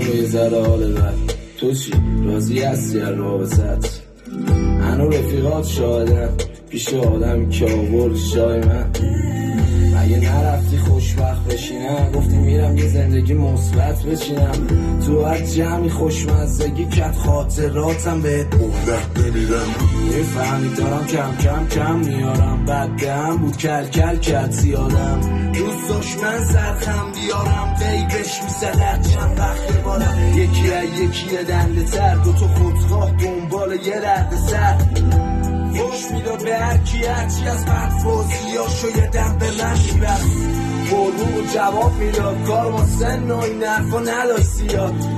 با یه ذره حال بد. تو چی؟ راضی هستی از رابطت؟ من و رفیقات شاهدم پیش آدم که آورد شای من. مگه نرفتی خوشبخت بشینم؟ گفتی میرم یه زندگی مثبت بچینم. تو از جمعی خوشمزگی کت خاطراتم بهت مهلت نمیدم. میفهمی دارم کم میارم. بدم بود کل کت زیادم. دوست داشت من سرخم بیارم بیبش میزد چند وقت بارم. یکی دنده تر دوتا خودخواه دنبال یه رد سر. خوش میداد به هرکی از بدفازی ها شایدم به من میبست. بردون و جواب میداد کار با سن و این حرفا نداشت زیاد.